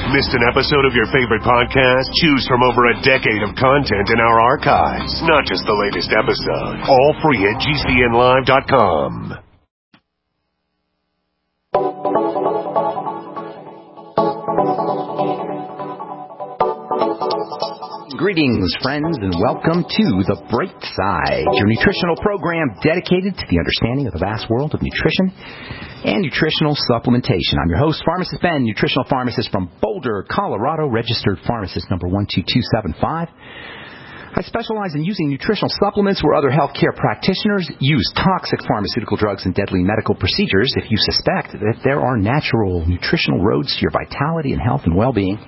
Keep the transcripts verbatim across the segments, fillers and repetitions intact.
Missed an episode of your favorite podcast? Choose from over a decade of content in our archives, not just the latest episode. All free at G C N live dot com. Greetings, friends, and welcome to The Bright Side, your nutritional program dedicated to the understanding of the vast world of nutrition and nutritional supplementation. I'm your host, Pharmacist Ben, nutritional pharmacist from Boulder, Colorado, registered pharmacist number one two two seven five. I specialize in using nutritional supplements where other healthcare practitioners use toxic pharmaceutical drugs and deadly medical procedures if you suspect that there are natural nutritional roads to your vitality and health and well-being,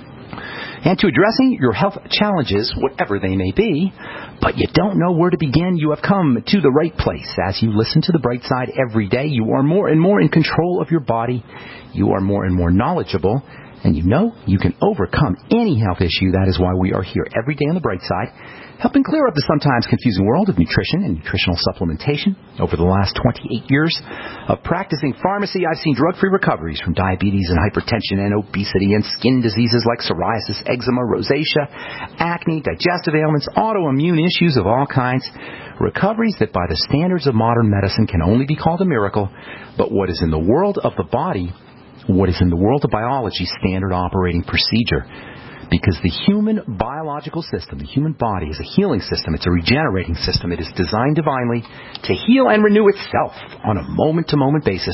and to addressing your health challenges, whatever they may be, but you don't know where to begin. You have come to the right place. As you listen to The Bright Side every day, you are more and more in control of your body. You are more and more knowledgeable. And you know you can overcome any health issue. That is why we are here every day on The Bright Side, helping clear up the sometimes confusing world of nutrition and nutritional supplementation. Over the last twenty-eight years of practicing pharmacy, I've seen drug-free recoveries from diabetes and hypertension and obesity and skin diseases like psoriasis, eczema, rosacea, acne, digestive ailments, autoimmune issues of all kinds. Recoveries that by the standards of modern medicine can only be called a miracle, but what is in the world of the body, what is in the world of biology, standard operating procedure. Because the human biological system, the human body, is a healing system. It's a regenerating system. It is designed divinely to heal and renew itself on a moment-to-moment basis.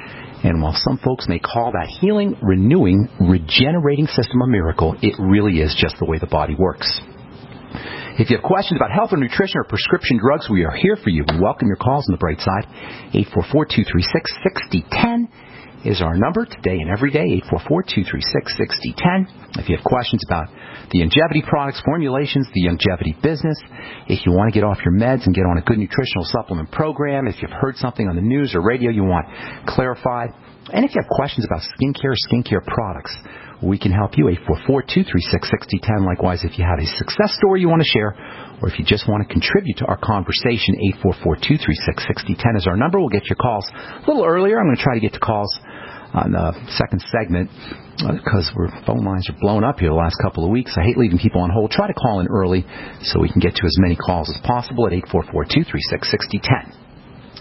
And while some folks may call that healing, renewing, regenerating system a miracle, it really is just the way the body works. If you have questions about health or nutrition or prescription drugs, we are here for you. We welcome your calls on The Bright Side. eight four four, two three six, six zero one zero is our number today and every day, eight four four, two three six, six zero one zero. If you have questions about the Youngevity products, formulations, the Youngevity business, if you want to get off your meds and get on a good nutritional supplement program, if you've heard something on the news or radio you want clarified, and if you have questions about skincare, skincare products, we can help you, eight four four, two three six, six zero one zero. Likewise, if you have a success story you want to share, or if you just want to contribute to our conversation, eight four four, two three six, six zero one zero is our number. We'll get your calls a little earlier. I'm going to try to get to calls on the second segment because our phone lines are blown up here the last couple of weeks. I hate leaving people on hold. Try to call in early so we can get to as many calls as possible at eight four four, two three six, six zero one zero.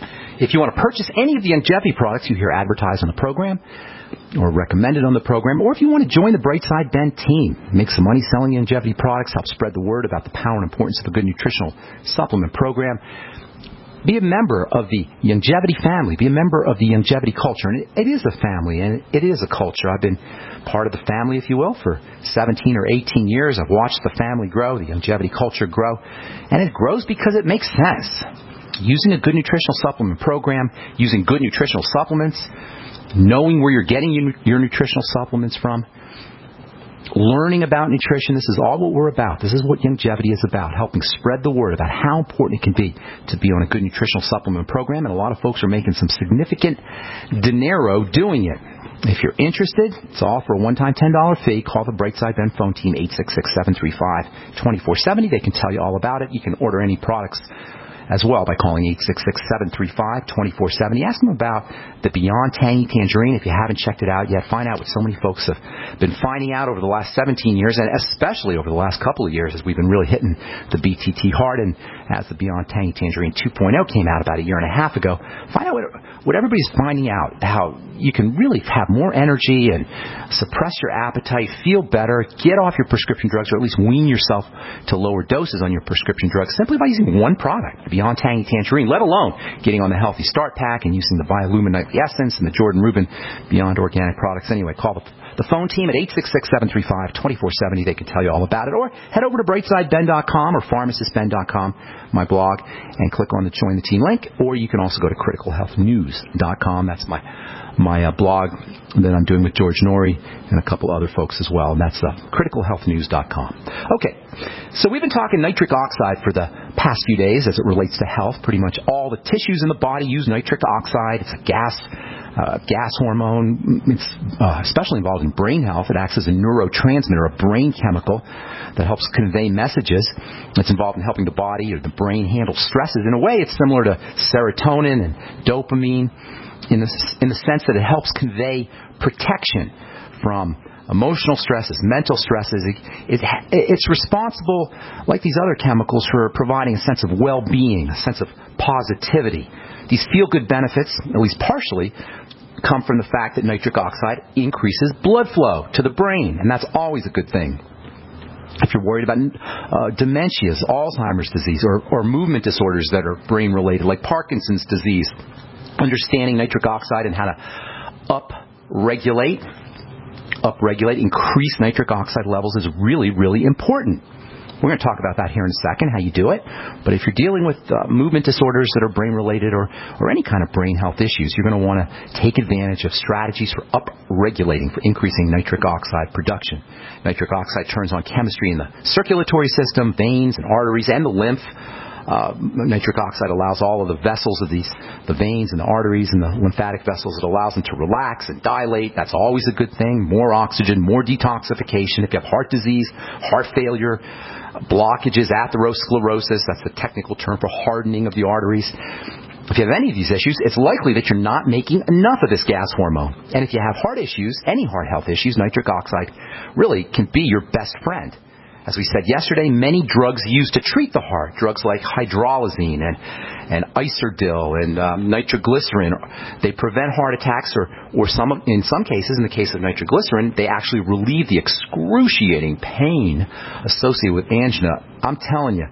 If you want to purchase any of the Youngevity products you hear advertised on the program or recommended on the program, or if you want to join the Bright Side Ben team, make some money selling Youngevity products, help spread the word about the power and importance of a good nutritional supplement program, be a member of the Youngevity family. Be a member of the Youngevity culture. And it, it is a family, and it is a culture. I've been part of the family, if you will, for seventeen or eighteen years. I've watched the family grow, the Youngevity culture grow. And it grows because it makes sense. Using a good nutritional supplement program, using good nutritional supplements, knowing where you're getting your, your nutritional supplements from, learning about nutrition. This is all what we're about. This is what Youngevity is about, helping spread the word about how important it can be to be on a good nutritional supplement program. And a lot of folks are making some significant dinero doing it. If you're interested, it's all for a one-time ten dollars fee. Call the Bright Side Ben phone team, eight six six, seven three five, two four seven zero. They can tell you all about it. You can order any products as well by calling eight six six, seven three five, two four seven zero. Ask them about the Beyond Tangy Tangerine. If you haven't checked it out yet, find out what so many folks have been finding out over the last seventeen years, and especially over the last couple of years as we've been really hitting the B T T hard, and as the Beyond Tangy Tangerine two point oh came out about a year and a half ago. Find out what, what everybody's finding out, how you can really have more energy and suppress your appetite, feel better, get off your prescription drugs, or at least wean yourself to lower doses on your prescription drugs simply by using one product, the Beyond Tangy Tangerine, let alone getting on the Healthy Start Pack and using the Biolumin Nightly Essence and the Jordan Rubin Beyond Organic products. Anyway, call the, the phone team at eight six six, seven three five, two four seven zero. They can tell you all about it. Or head over to bright side ben dot com or pharmacist ben dot com, my blog, and click on the Join the Team link. Or you can also go to critical health news dot com. That's my my uh, blog that I'm doing with George Norrie and a couple other folks as well, and that's uh, critical health news dot com. Okay, so we've been talking nitric oxide for the past few days as it relates to health. Pretty much all the tissues in the body use nitric oxide. It's a gas uh, gas hormone. It's uh, especially involved in brain health. It acts as a neurotransmitter, a brain chemical that helps convey messages. It's involved in helping the body or the brain handle stresses. In a way, it's similar to serotonin and dopamine, in the, in the sense that it helps convey protection from emotional stresses, mental stresses. It, it, it's responsible, like these other chemicals, for providing a sense of well-being, a sense of positivity. These feel-good benefits, at least partially, come from the fact that nitric oxide increases blood flow to the brain, and that's always a good thing. If you're worried about uh, dementias, Alzheimer's disease, or, or movement disorders that are brain-related, like Parkinson's disease, understanding nitric oxide and how to up-regulate, up-regulate, increase nitric oxide levels is really, really important. We're going to talk about that here in a second, how you do it. But if you're dealing with uh, movement disorders that are brain-related or, or any kind of brain health issues, you're going to want to take advantage of strategies for up-regulating, for increasing nitric oxide production. Nitric oxide turns on chemistry in the circulatory system, veins and arteries, and the lymph. Uh, nitric oxide allows all of the vessels of these, the veins and the arteries and the lymphatic vessels, it allows them to relax and dilate. That's always a good thing. More oxygen, more detoxification. If you have heart disease, heart failure, blockages, atherosclerosis, that's the technical term for hardening of the arteries. If you have any of these issues, it's likely that you're not making enough of this gas hormone. And if you have heart issues, any heart health issues, nitric oxide really can be your best friend. As we said yesterday, many drugs used to treat the heart, drugs like hydralazine and, and Iserdil and um, nitroglycerin, they prevent heart attacks, or, or some, in some cases, in the case of nitroglycerin, they actually relieve the excruciating pain associated with angina. I'm telling you,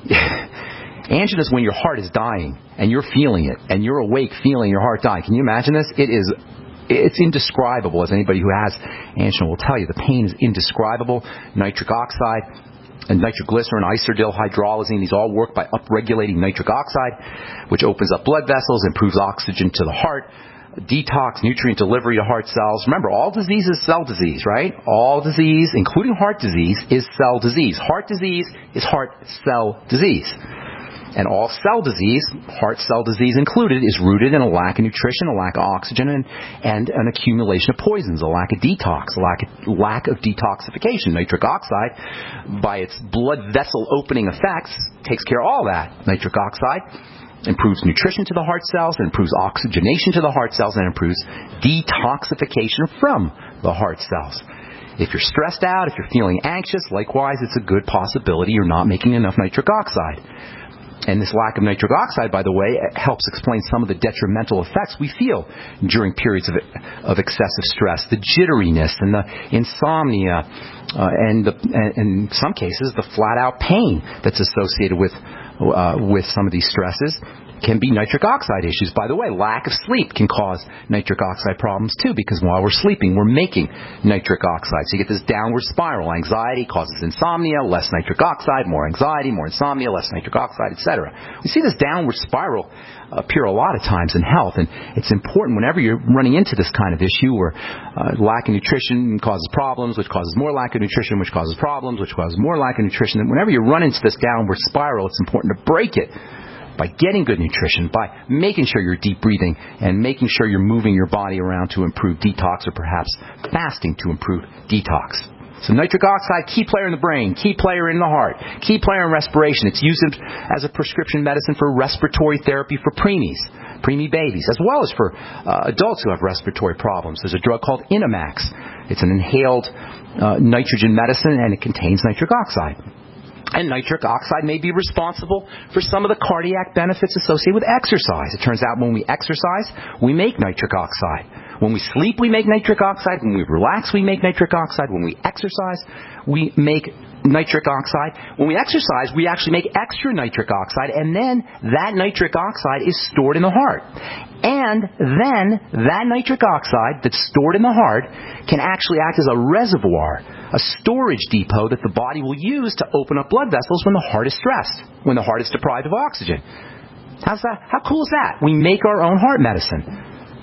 angina is when your heart is dying and you're feeling it, and you're awake feeling your heart dying. Can you imagine this? It is It's indescribable, as anybody who has angina will tell you. The pain is indescribable. Nitric oxide and nitroglycerin, Iserdil, hydralazine, these all work by upregulating nitric oxide, which opens up blood vessels, improves oxygen to the heart, detox, nutrient delivery to heart cells. Remember, all disease is cell disease, right? All disease, including heart disease, is cell disease. Heart disease is heart cell disease. And all cell disease, heart cell disease included, is rooted in a lack of nutrition, a lack of oxygen, and, and an accumulation of poisons, a lack of detox, a lack of, lack of detoxification. Nitric oxide, by its blood vessel opening effects, takes care of all that. Nitric oxide improves nutrition to the heart cells, and improves oxygenation to the heart cells, and improves detoxification from the heart cells. If you're stressed out, if you're feeling anxious, likewise, it's a good possibility you're not making enough nitric oxide. And this lack of nitric oxide, by the way, helps explain some of the detrimental effects we feel during periods of, of excessive stress. The jitteriness and the insomnia, uh, and, the, and in some cases, the flat-out pain that's associated with, uh, with some of these stresses can be nitric oxide issues. By the way, lack of sleep can cause nitric oxide problems too, because while we're sleeping, we're making nitric oxide. So you get this downward spiral. Anxiety causes insomnia, less nitric oxide, more anxiety, more insomnia, less nitric oxide, et cetera. We see this downward spiral appear a lot of times in health, and it's important whenever you're running into this kind of issue where uh, lack of nutrition causes problems, which causes more lack of nutrition, which causes problems, which causes more lack of nutrition. And whenever you run into this downward spiral, it's important to break it by getting good nutrition, by making sure you're deep breathing and making sure you're moving your body around to improve detox, or perhaps fasting to improve detox. So nitric oxide, key player in the brain, key player in the heart, key player in respiration. It's used as a prescription medicine for respiratory therapy for preemies, preemie babies, as well as for uh, adults who have respiratory problems. There's a drug called Inamax. It's an inhaled uh, nitrogen medicine, and it contains nitric oxide. And nitric oxide may be responsible for some of the cardiac benefits associated with exercise. It turns out when we exercise, we make nitric oxide. When we sleep, we make nitric oxide. When we relax, we make nitric oxide. When we exercise, we make nitric oxide. When we exercise, we actually make extra nitric oxide, and then that nitric oxide is stored in the heart. And then that nitric oxide that's stored in the heart can actually act as a reservoir, a storage depot that the body will use to open up blood vessels when the heart is stressed, when the heart is deprived of oxygen. How's that? How cool is that? We make our own heart medicine.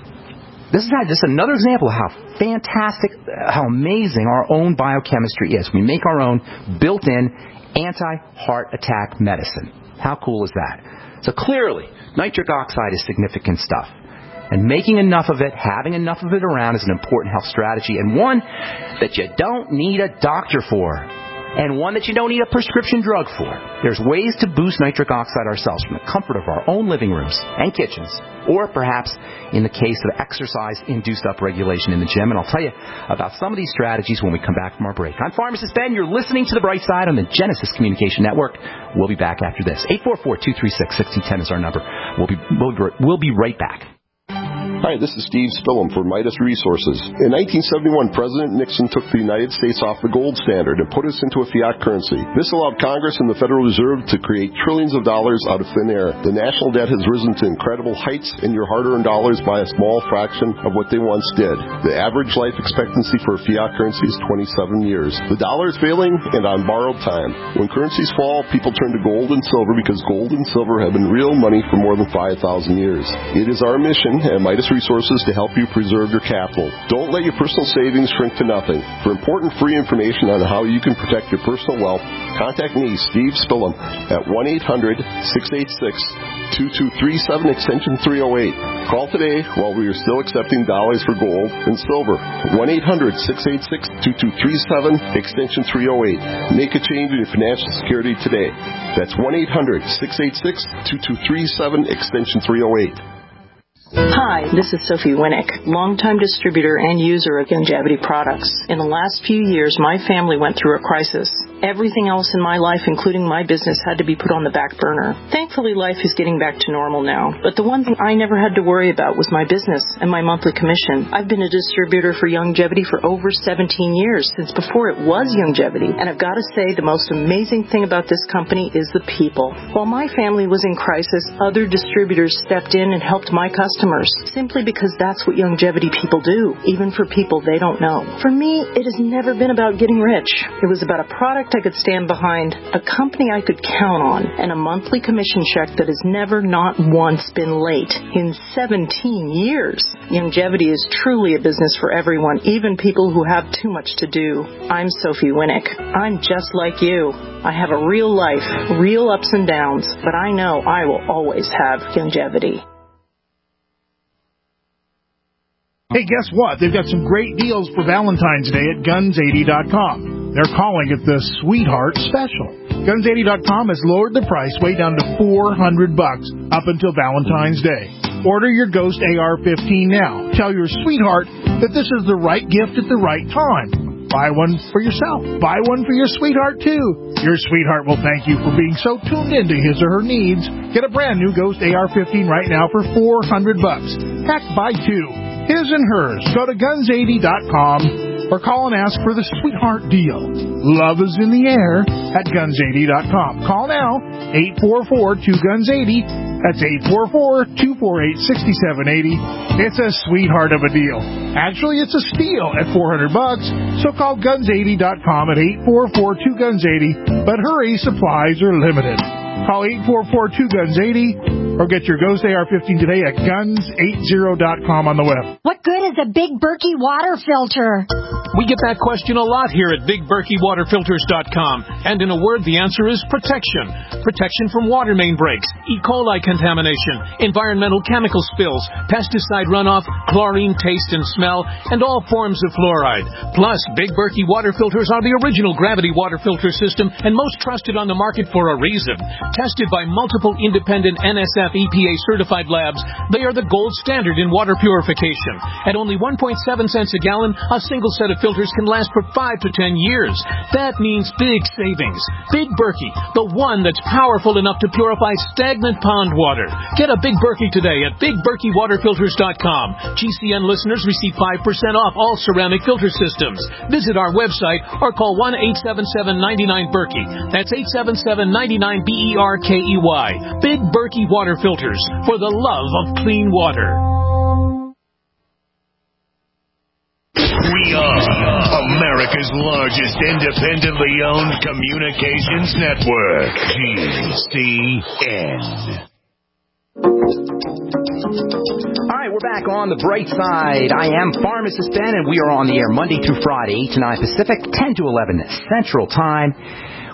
This is just another example of how fantastic, how amazing our own biochemistry is. We make our own built-in anti-heart attack medicine. How cool is that? So clearly, nitric oxide is significant stuff. And making enough of it, having enough of it around is an important health strategy, and one that you don't need a doctor for. and one that you don't need a prescription drug for. There's ways to boost nitric oxide ourselves from the comfort of our own living rooms and kitchens, or perhaps in the case of exercise-induced upregulation in the gym. And I'll tell you about some of these strategies when we come back from our break. I'm Pharmacist Ben. You're listening to The Bright Side on the Genesis Communication Network. We'll be back after this. eight four four, two three six, six two one zero is our number. We'll be, we'll, we'll be right back. Hi, this is Steve Spillum for Midas Resources. In nineteen seventy-one, President Nixon took the United States off the gold standard and put us into a fiat currency. This allowed Congress and the Federal Reserve to create trillions of dollars out of thin air. The national debt has risen to incredible heights, and your hard-earned dollars buy a small fraction of what they once did. The average life expectancy for a fiat currency is twenty-seven years. The dollar is failing and on borrowed time. When currencies fall, people turn to gold and silver because gold and silver have been real money for more than five thousand years. It is our mission at Midas Resources to help you preserve your capital. Don't let your personal savings shrink to nothing. For important free information on how you can protect your personal wealth, contact me, Steve Spillum, at one eight hundred, six eight six, two two three seven, extension three oh eight. Call today while we are still accepting dollars for gold and silver. one eight hundred, six eight six, two two three seven, extension three oh eight. Make a change in your financial security today. That's one eight hundred, six eight six, two two three seven, extension three oh eight. Hi, this is Sophie Winnick, longtime distributor and user of Youngevity products. In the last few years, my family went through a crisis. Everything else in my life, including my business, had to be put on the back burner. Thankfully, life is getting back to normal now. But the one thing I never had to worry about was my business and my monthly commission. I've been a distributor for Youngevity for over seventeen years, since before it was Youngevity. And I've got to say, the most amazing thing about this company is the people. While my family was in crisis, other distributors stepped in and helped my customers, simply because that's what Youngevity people do, even for people they don't know. For me, it has never been about getting rich. It was about a product I could stand behind, a company I could count on, and a monthly commission check that has never, not once, been late in seventeen years. Youngevity is truly a business for everyone, even people who have too much to do. I'm Sophie Winnick. I'm just like you. I have a real life, real ups and downs, but I know I will always have Youngevity. Hey, guess what? They've got some great deals for Valentine's Day at guns eighty dot com. They're calling it the Sweetheart Special. guns eighty dot com has lowered the price way down to four hundred bucks up until Valentine's Day. Order your Ghost A R fifteen now. Tell your sweetheart that this is the right gift at the right time. Buy one for yourself. Buy one for your sweetheart, too. Your sweetheart will thank you for being so tuned into his or her needs. Get a brand new Ghost A R fifteen right now for four hundred bucks. Heck, buy two. His and hers. Go to guns eighty dot com or call and ask for the Sweetheart Deal. Love is in the air at guns eighty dot com. Call now, eight four four, two guns eighty. That's eight four four, two four eight, six seven eight zero. It's a sweetheart of a deal. Actually, it's a steal at four hundred bucks, so call guns eighty dot com at eight four four, two guns eighty. But hurry, supplies are limited. Call eight four four, two guns eighty or get your Ghost A R fifteen today at guns eighty dot com on the web. What good is a Big Berkey water filter? We get that question a lot here at big berkey water filters dot com. And in a word, the answer is protection. Protection from water main breaks, E. coli contamination, environmental chemical spills, pesticide runoff, chlorine taste and smell, and all forms of fluoride. Plus, Big Berkey water filters are the original gravity water filter system and most trusted on the market for a reason. Tested by multiple independent N S F E P A certified labs, they are the gold standard in water purification. At only one point seven cents a gallon, a single set of filters can last for five to ten years. That means big savings. Big Berkey, the one that's powerful enough to purify stagnant pond water. Get a Big Berkey today at big berkey water filters dot com. G C N listeners receive five percent off all ceramic filter systems. Visit our website or call one eight seven seven, nine nine, Berkey. That's eight seven seven, nine nine, B E R K E Y. Big Berkey Water Filters, for the love of clean water. We are America's largest independently owned communications network, G C N. All right, we're back on the bright side. I am Pharmacist Ben, and we are on the air Monday through Friday, eight to nine Pacific, ten to eleven Central Time.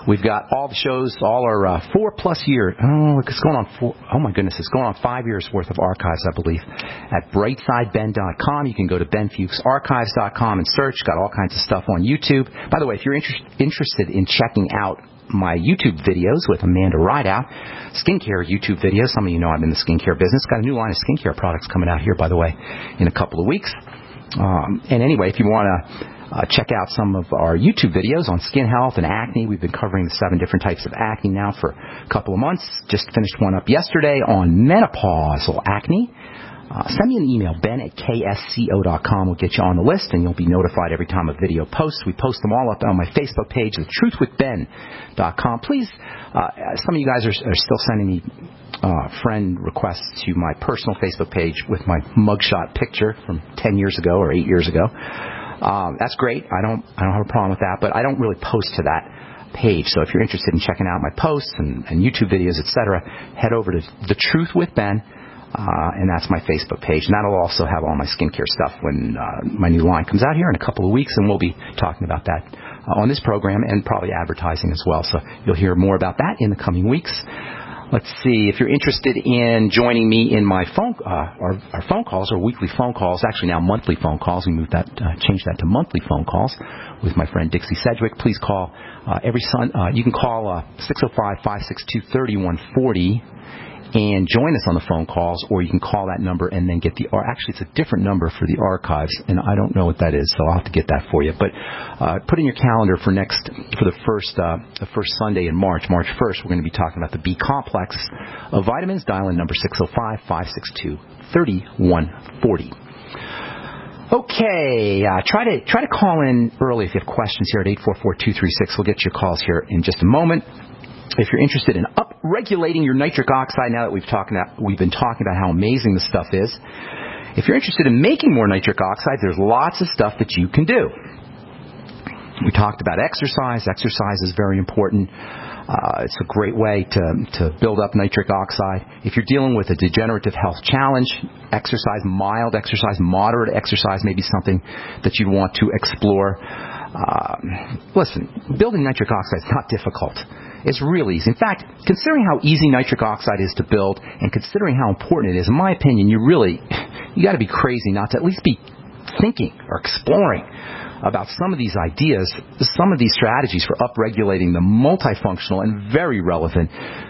We've got all the shows, all our uh, four-plus year, oh, it's going on four, oh my goodness, it's going on five years' worth of archives, I believe, at brightside ben dot com. You can go to ben fuchs archives dot com and search. Got all kinds of stuff on YouTube. By the way, if you're inter- interested in checking out my YouTube videos with Amanda Rideout, skincare YouTube videos. Some of you know I'm in the skincare business. Got a new line of skincare products coming out here, by the way, in a couple of weeks. Um, and anyway, if you want to uh, check out some of our YouTube videos on skin health and acne, we've been covering the seven different types of acne now for a couple of months. Just finished one up yesterday on menopausal acne. Uh, send me an email, ben at k s c o dot com. We'll get you on the list, and you'll be notified every time a video posts. We post them all up on my Facebook page, the truth with ben dot com. Please, uh, some of you guys are, are still sending me uh, friend requests to my personal Facebook page with my mugshot picture from ten years ago or eight years ago. Um, that's great. I don't, I don't have a problem with that, but I don't really post to that page. So if you're interested in checking out my posts and, and YouTube videos, et cetera, head over to The Truth with Ben. Uh, and that's my Facebook page. And that'll also have all my skincare stuff when uh, my new line comes out here in a couple of weeks, and we'll be talking about that uh, on this program and probably advertising as well. So you'll hear more about that in the coming weeks. Let's see, if you're interested in joining me in my phone, uh, our, our phone calls, or weekly phone calls, actually now monthly phone calls, we moved that, uh, changed that to monthly phone calls with my friend Dixie Sedgwick. Please call uh, every Sun. Uh, you can call uh, six oh five, five six two, three one four oh. And join us on the phone calls, or you can call that number and then get the, or actually it's a different number for the archives, and I don't know what that is, so I'll have to get that for you. But uh, put in your calendar for next, for the first, uh, the first Sunday in March, March first, we're going to be talking about the B complex of vitamins. Dial in number six oh five, five six two, three one four oh. Okay, uh, try to try to call in early if you have questions here at eight four four, two three six. We'll get your calls here in just a moment. If you're interested in up-regulating your nitric oxide, now that we've talked about, we've been talking about how amazing this stuff is, if you're interested in making more nitric oxide, there's lots of stuff that you can do. We talked about exercise. Exercise is very important. Uh, it's a great way to, to build up nitric oxide. If you're dealing with a degenerative health challenge, exercise, mild exercise, moderate exercise may be something that you'd want to explore. Uh, listen, building nitric oxide is not difficult. It's really easy. In fact, considering how easy nitric oxide is to build and considering how important it is, in my opinion, you really, you got to be crazy not to at least be thinking or exploring about some of these ideas, some of these strategies for upregulating the multifunctional and very relevant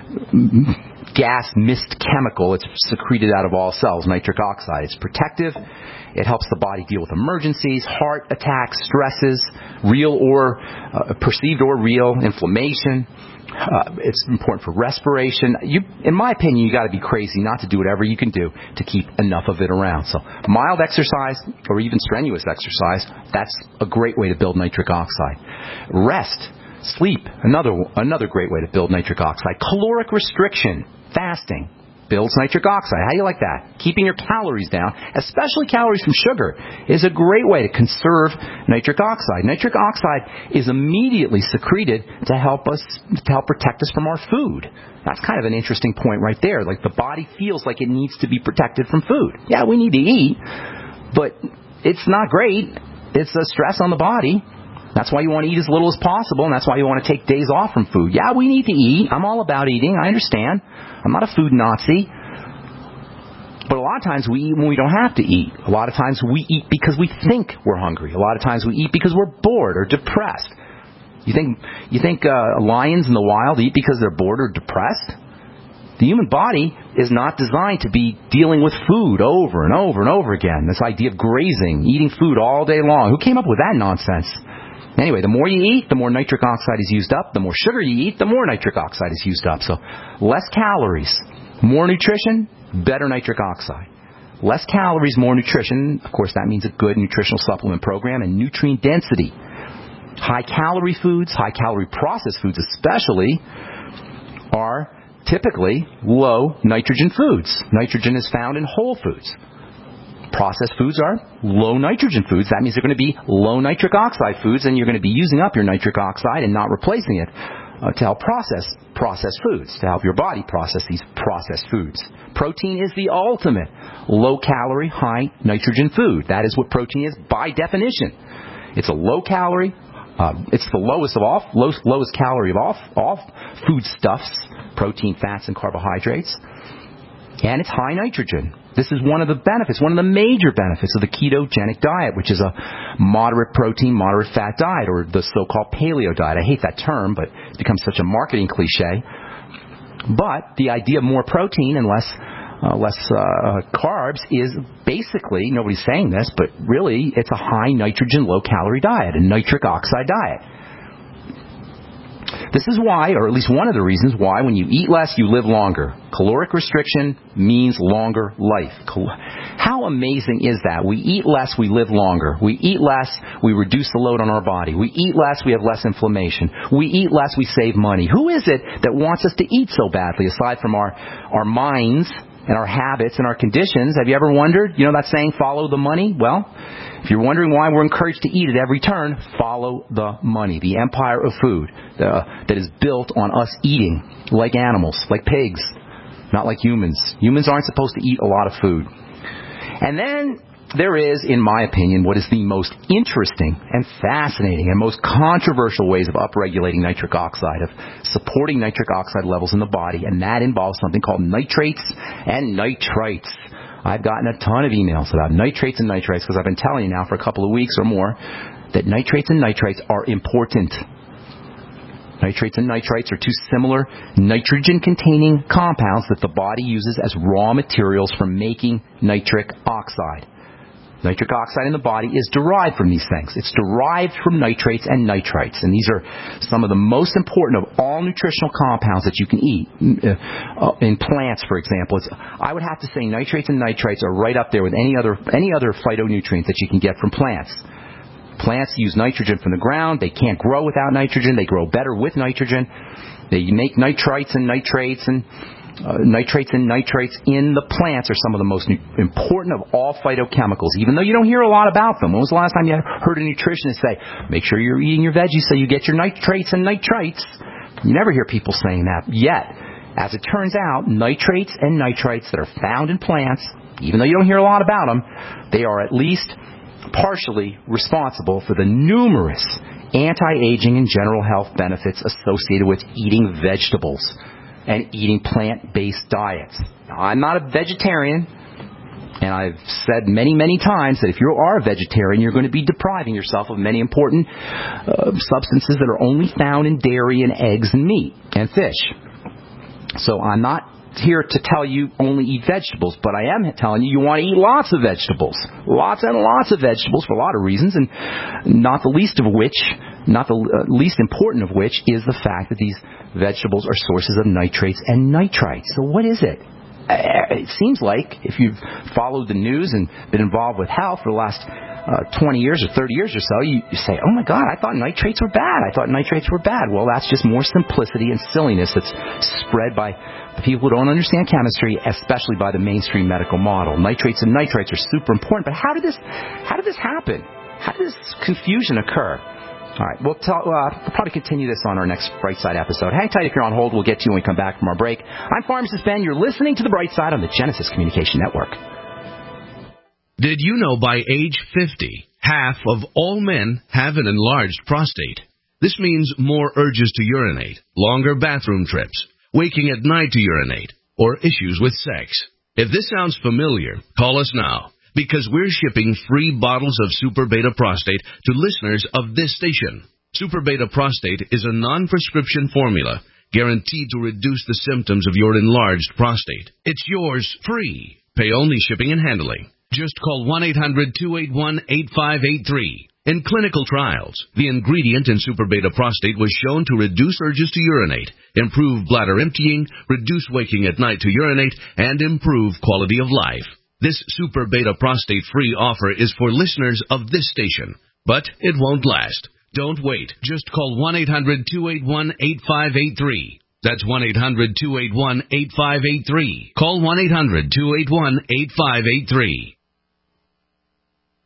gas mist chemical. It's secreted out of all cells, nitric oxide. It's protective. It helps the body deal with emergencies, heart attacks, stresses, real or uh, perceived or real, inflammation. Uh, it's important for respiration. You, in my opinion, you got to be crazy not to do whatever you can do to keep enough of it around. So mild exercise or even strenuous exercise, that's a great way to build nitric oxide. Rest, sleep, another another great way to build nitric oxide. Caloric restriction, fasting, builds nitric oxide. How do you like that? Keeping your calories down, especially calories from sugar, is a great way to conserve nitric oxide. Nitric oxide is immediately secreted to help us, to help protect us from our food. That's kind of an interesting point right there. Like the body feels like it needs to be protected from food. Yeah, we need to eat, but it's not great. It's a stress on the body. That's why you want to eat as little as possible, and that's why you want to take days off from food. Yeah, we need to eat. I'm all about eating. I understand. I'm not a food Nazi. But a lot of times we eat when we don't have to eat. A lot of times we eat because we think we're hungry. A lot of times we eat because we're bored or depressed. You think you think uh, lions in the wild eat because they're bored or depressed? The human body is not designed to be dealing with food over and over and over again. This idea of grazing, eating food all day long. Who came up with that nonsense? Anyway, the more you eat, the more nitric oxide is used up. The more sugar you eat, the more nitric oxide is used up. So less calories, more nutrition, better nitric oxide. Less calories, more nutrition. Of course, that means a good nutritional supplement program and nutrient density. High-calorie foods, high-calorie processed foods especially, are typically low nitrogen foods. Nitrogen is found in whole foods. Processed foods are low nitrogen foods. That means they're going to be low nitric oxide foods, and you're going to be using up your nitric oxide and not replacing it uh, to help process processed foods, to help your body process these processed foods. Protein is the ultimate low-calorie, high-nitrogen food. That is what protein is by definition. It's a low-calorie, Uh, it's the lowest of all, lowest, lowest calorie of all, all foodstuffs, protein, fats, and carbohydrates. And it's high nitrogen. This is one of the benefits, one of the major benefits of the ketogenic diet, which is a moderate protein, moderate fat diet, or the so-called paleo diet. I hate that term, but it becomes such a marketing cliche. But the idea of more protein and less uh, less uh, carbs is basically, nobody's saying this, but really it's a high nitrogen, low calorie diet, a nitric oxide diet. This is why, or at least one of the reasons why, when you eat less, you live longer. Caloric restriction means longer life. How amazing is that? We eat less, we live longer. We eat less, we reduce the load on our body. We eat less, we have less inflammation. We eat less, we save money. Who is it that wants us to eat so badly, aside from our, our minds and our habits and our conditions? Have you ever wondered, you know that saying, follow the money? Well, if you're wondering why we're encouraged to eat at every turn, follow the money, the empire of food uh, that is built on us eating like animals, like pigs, not like humans. Humans aren't supposed to eat a lot of food. And then there is, in my opinion, what is the most interesting and fascinating and most controversial ways of upregulating nitric oxide, of supporting nitric oxide levels in the body, and that involves something called nitrates and nitrites. I've gotten a ton of emails about nitrates and nitrites because I've been telling you now for a couple of weeks or more that nitrates and nitrites are important. Nitrates and nitrites are two similar nitrogen-containing compounds that the body uses as raw materials for making nitric oxide. Nitric oxide in the body is derived from these things. It's derived from nitrates and nitrites. And these are some of the most important of all nutritional compounds that you can eat. Uh, in plants, for example, it's, I would have to say nitrates and nitrites are right up there with any other any other phytonutrient that you can get from plants. Plants use nitrogen from the ground. They can't grow without nitrogen. They grow better with nitrogen. They make nitrites and nitrates and Uh, nitrates and nitrites in the plants are some of the most nu- important of all phytochemicals, even though you don't hear a lot about them. When was the last time you heard a nutritionist say, make sure you're eating your veggies so you get your nitrates and nitrites? You never hear people saying that yet. As it turns out, nitrates and nitrites that are found in plants, even though you don't hear a lot about them, they are at least partially responsible for the numerous anti-aging and general health benefits associated with eating vegetables and eating plant-based diets. Now, I'm not a vegetarian, and I've said many, many times that if you are a vegetarian, you're going to be depriving yourself of many important uh, substances that are only found in dairy and eggs and meat and fish. So I'm not here to tell you only eat vegetables, but I am telling you you want to eat lots of vegetables. Lots and lots of vegetables for a lot of reasons, and not the least of which, not the uh, least important of which, is the fact that these vegetables are sources of nitrates and nitrites. So what is it? It seems like, if you've followed the news and been involved with health for the last uh, twenty years or thirty years or so, you, you say, oh my God, I thought nitrates were bad. I thought nitrates were bad. Well, that's just more simplicity and silliness that's spread by people who don't understand chemistry, especially by the mainstream medical model. Nitrates and nitrites are super important, but how did this, how did this happen? How did this confusion occur? All right, we'll, tell, uh, we'll probably continue this on our next Bright Side episode. Hang tight if you're on hold. We'll get to you when we come back from our break. I'm Pharmacist Ben. You're listening to The Bright Side on the Genesis Communication Network. Did you know by age fifty, half of all men have an enlarged prostate? This means more urges to urinate, longer bathroom trips, waking at night to urinate, or issues with sex. If this sounds familiar, call us now, because we're shipping free bottles of Super Beta Prostate to listeners of this station. Super Beta Prostate is a non-prescription formula guaranteed to reduce the symptoms of your enlarged prostate. It's yours free. Pay only shipping and handling. Just call one eight hundred two eight one eight five eight three. In clinical trials, the ingredient in Super Beta Prostate was shown to reduce urges to urinate, improve bladder emptying, reduce waking at night to urinate, and improve quality of life. This Super Beta Prostate free offer is for listeners of this station, but it won't last. Don't wait. Just call one eight hundred two eight one eight five eight three. That's one eight hundred two eight one eight five eight three. Call one eight hundred two eight one eight five eight three.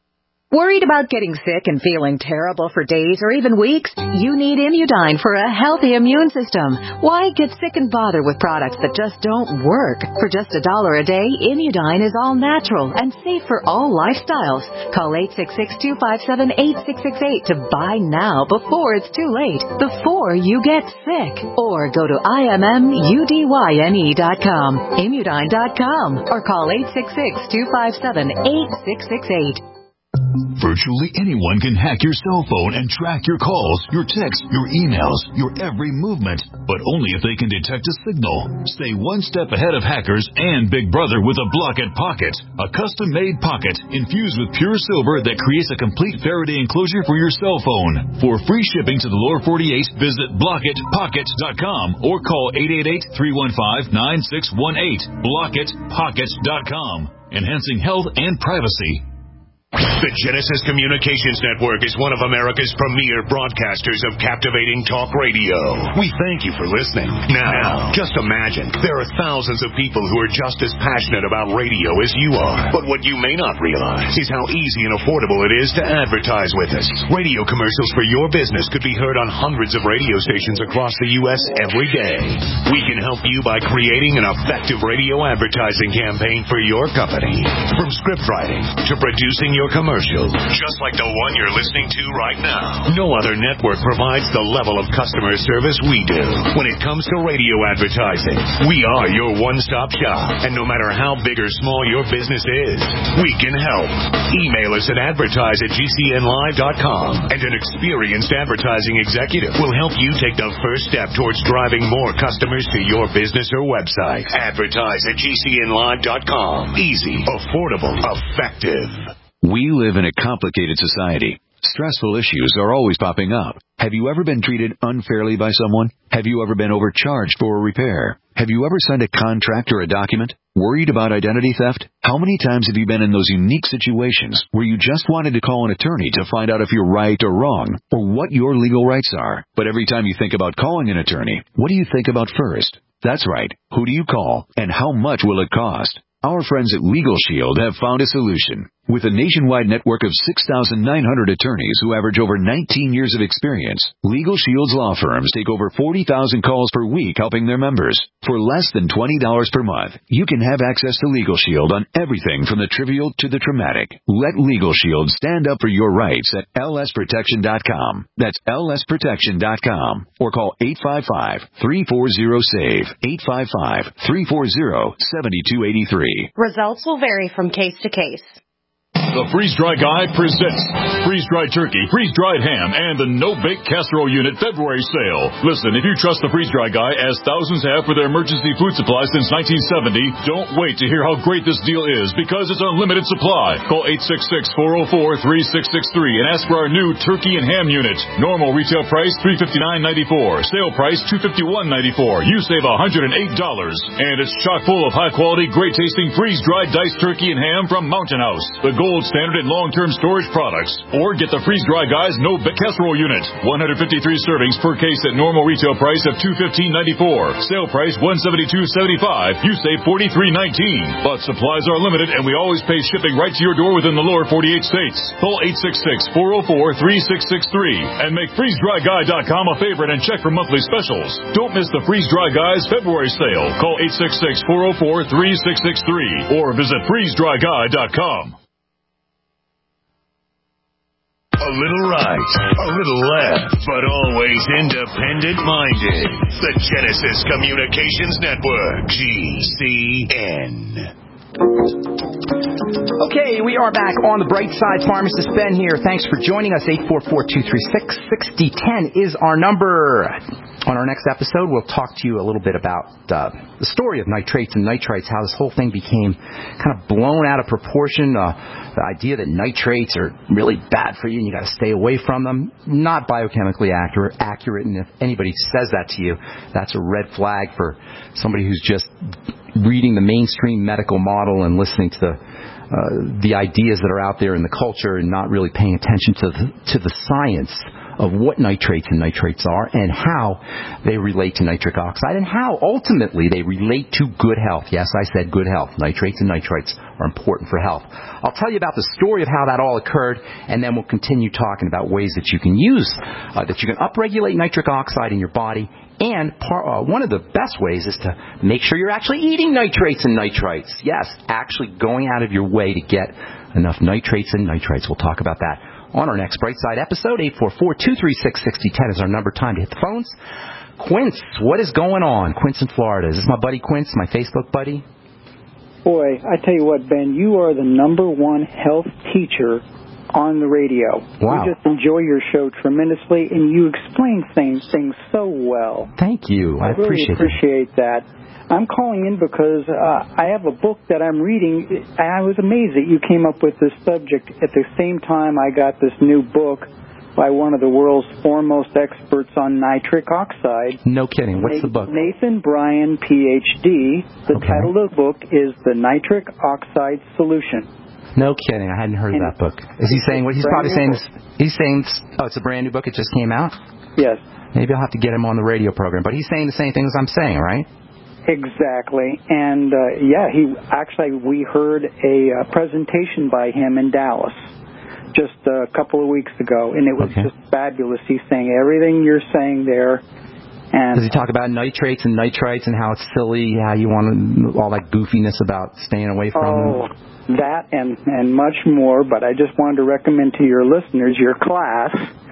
Worried about getting sick and feeling terrible for days or even weeks? You need Immudyne for a healthy immune system. Why get sick and bother with products that just don't work? For just a dollar a day, Immudyne is all natural and safe for all lifestyles. Call eight six six, two five seven, eight six six eight to buy now before it's too late, before you get sick. Or go to I M M U D Y N E dot com, Immudyne dot com, or call eight six six, two five seven, eight six six eight. Virtually anyone can hack your cell phone and track your calls, your texts, your emails, your every movement, but only if they can detect a signal. Stay one step ahead of hackers and Big Brother with a Blockit Pocket, a custom-made pocket infused with pure silver that creates a complete Faraday enclosure for your cell phone. For free shipping to the lower forty-eight, visit blockit pocket dot com or call eight eight eight, three one five, nine six one eight. blockit pocket dot com, enhancing health and privacy. The Genesis Communications Network is one of America's premier broadcasters of captivating talk radio. We thank you for listening. Now, just imagine, there are thousands of people who are just as passionate about radio as you are. But what you may not realize is how easy and affordable it is to advertise with us. Radio commercials for your business could be heard on hundreds of radio stations across the U S every day. We can help you by creating an effective radio advertising campaign for your company. From script writing to producing your commercial, just like the one you're listening to right now. No other network provides the level of customer service we do. When it comes to radio advertising, we are your one-stop shop. And no matter how big or small your business is, we can help. Email us at advertise at G C N live dot com, and an experienced advertising executive will help you take the first step towards driving more customers to your business or website. Advertise at G C N live dot com. Easy, affordable, effective. We live in a complicated society. Stressful issues are always popping up. Have you ever been treated unfairly by someone? Have you ever been overcharged for a repair? Have you ever signed a contract or a document? Worried about identity theft? How many times have you been in those unique situations where you just wanted to call an attorney to find out if you're right or wrong, or what your legal rights are? But every time you think about calling an attorney, what do you think about first? That's right. Who do you call, and how much will it cost? Our friends at Legal Shield have found a solution. With a nationwide network of six thousand nine hundred attorneys who average over nineteen years of experience, Legal Shield's law firms take over forty thousand calls per week helping their members. For less than twenty dollars per month, you can have access to Legal Shield on everything from the trivial to the traumatic. Let Legal Shield stand up for your rights at L S protection dot com. That's L S protection dot com. Or call eight five five, three four zero, SAVE, eight five five, three four zero, seven two eight three. Results will vary from case to case. The Freeze-Dry Guy presents freeze-dried turkey, freeze-dried ham, and the no-bake casserole unit February sale. Listen, if you trust the Freeze-Dry Guy, as thousands have for their emergency food supply since nineteen seventy, don't wait to hear how great this deal is, because it's unlimited supply. Call eight six six, four oh four, three six six three and ask for our new turkey and ham unit. Normal retail price three hundred fifty-nine dollars and ninety-four cents. Sale price two hundred fifty-one dollars and ninety-four cents. You save one hundred eight dollars. And it's chock full of high-quality, great-tasting freeze-dried diced turkey and ham from Mountain House, the gold standard in long-term storage products. Or get the Freeze-Dry Guy's no-bake casserole unit. one hundred fifty-three servings per case at normal retail price of two hundred fifteen dollars and ninety-four cents. Sale price one hundred seventy-two dollars and seventy-five cents. You save forty-three dollars and nineteen cents. But supplies are limited, and we always pay shipping right to your door within the lower forty-eight states. Call eight six six, four oh four, three six six three and make freeze dry guy dot com a favorite and check for monthly specials. Don't miss the Freeze-Dry Guy's February sale. Call eight six six, four oh four, three six six three or visit freeze dry guy dot com. A little right, a little left, but always independent-minded. The Genesis Communications Network, G C N. Okay, we are back on the Bright Side. Pharmacist Ben here. Thanks for joining us. eight four four, two three six, six zero one zero is our number. On our next episode, we'll talk to you a little bit about uh, the story of nitrates and nitrites, how this whole thing became kind of blown out of proportion. Uh, the idea that nitrates are really bad for you and you got to stay away from them, not biochemically accurate, accurate. And if anybody says that to you, that's a red flag for somebody who's just reading the mainstream medical model and listening to the uh, the ideas that are out there in the culture and not really paying attention to the, to the science of what nitrates and nitrates are and how they relate to nitric oxide and how ultimately they relate to good health. Yes, I said good health. Nitrates and nitrites are important for health. I'll tell you about the story of how that all occurred, and then we'll continue talking about ways that you can use, uh, that you can upregulate nitric oxide in your body. And par, uh, one of the best ways is to make sure you're actually eating nitrates and nitrites. Yes, actually going out of your way to get enough nitrates and nitrites. We'll talk about that on our next Bright Side episode. eight four four, two three six, six zero one zero is our number. Time to hit the phones. Quince, what is going on? Quince in Florida. Is this my buddy Quince, my Facebook buddy? Boy, I tell you what, Ben, you are the number one health teacher on the radio. Wow. We just enjoy your show tremendously, and you explain things things so well. Thank you. I, I really appreciate, appreciate that. I'm calling in because uh, I have a book that I'm reading, and I was amazed that you came up with this subject at the same time I got this new book by one of the world's foremost experts on nitric oxide. No kidding. What's Nathan, the book? Nathan Bryan, P H D. The okay. title of the book is The Nitric Oxide Solution. No kidding. I hadn't heard and of that book. Is he saying what he's probably saying? Book. He's saying, oh, it's a brand new book. It just came out? Yes. Maybe I'll have to get him on the radio program. But he's saying the same things I'm saying, right? Exactly. And, uh, yeah, he actually, we heard a uh, presentation by him in Dallas just a couple of weeks ago, and it was okay. just fabulous. He's saying everything you're saying there. And does he talk about nitrates and nitrites and how it's silly, how you want to, all that goofiness about staying away from oh, them? That and, and much more, but I just wanted to recommend to your listeners, your class,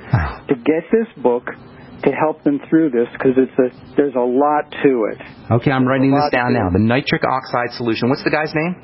to get this book to help them through this, because it's a there's a lot to it. Okay, I'm writing this down now. The Nitric Oxide Solution. What's the guy's name?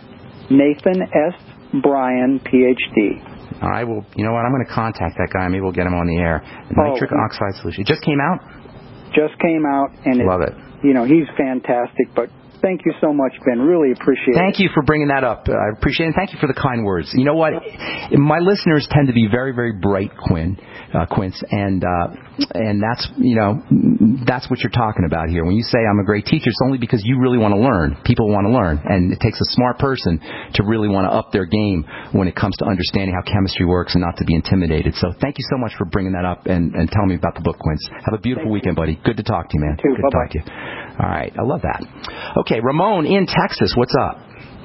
Nathan S. Bryan, P H D. All right, well, you know what? I'm going to contact that guy. Maybe we'll get him on the air. The Nitric oh, Oxide Solution. It just came out? Just came out, and Love it. it. You know, he's fantastic, but thank you so much, Ben. Really appreciate Thank it. Thank you for bringing that up. I appreciate it. Thank you for the kind words. You know what? My listeners tend to be very, very bright, Quinn, uh, Quince, and uh, and that's you know that's what you're talking about here. When you say I'm a great teacher, it's only because you really want to learn. People want to learn, and it takes a smart person to really want to up their game when it comes to understanding how chemistry works and not to be intimidated. So thank you so much for bringing that up and, and telling me about the book, Quince. Have a beautiful thank weekend, you. buddy. Good to talk to you, man. You too. Good Bye-bye. to talk to you. All right, I love that. Okay, Ramon in Texas, what's up?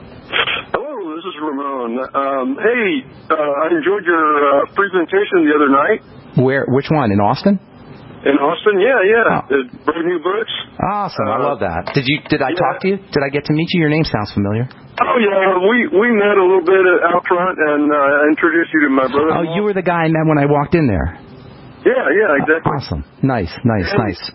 Hello, this is Ramon. Um, hey, uh, I enjoyed your uh, presentation the other night. Where? Which one? In Austin? In Austin, yeah, yeah. Oh. The brand new books. Awesome, uh, I love that. Did you? Did I yeah. talk to you? Did I get to meet you? Your name sounds familiar. Oh yeah, we we met a little bit out front, and uh, introduced you to my brother. Oh, you were the guy I met when I walked in there. Yeah, yeah, exactly. Awesome, nice, nice, and, nice.